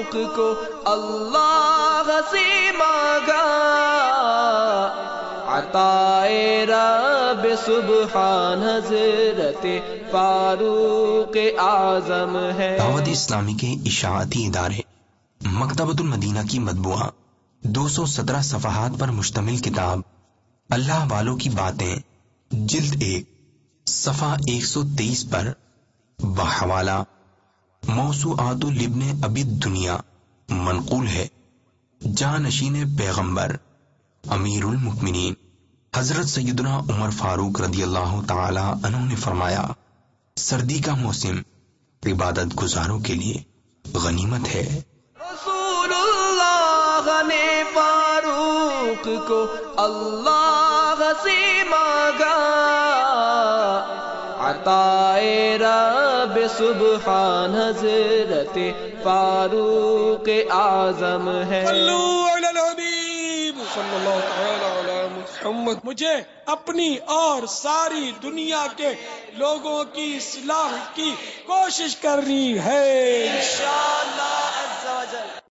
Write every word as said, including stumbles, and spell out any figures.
فاروق کو اللہ سے مانگا، عطائے رب سبحان حضرت فاروق اعظم ہے۔ دعوت اسلامی کے اشاعتی ادارے مکتبۃ المدینہ کی مطبوعہ دو سو سترہ صفحات پر مشتمل کتاب اللہ والوں کی باتیں جلد ایک صفحہ ایک سو تیئیس پر بحوالہ موسوعات لابن ابی الدنیا منقول ہے۔ جانشین پیغمبر امیر المؤمنین حضرت سیدنا عمر فاروق رضی اللہ تعالی عنہ نے فرمایا، سردی کا موسم عبادت گزاروں کے لیے غنیمت ہے۔ رسول اللہ نے فاروق کو اللہ سے مانگا، عطائے رب سبحان حضرت فاروق اعظم ہے۔ صلو علی الحبیب صلی اللہ تعالی علی محمد۔ مجھے اپنی اور ساری دنیا کے لوگوں کی اصلاح کی کوشش کرنی ہے۔ انشاءاللہ عز و جل۔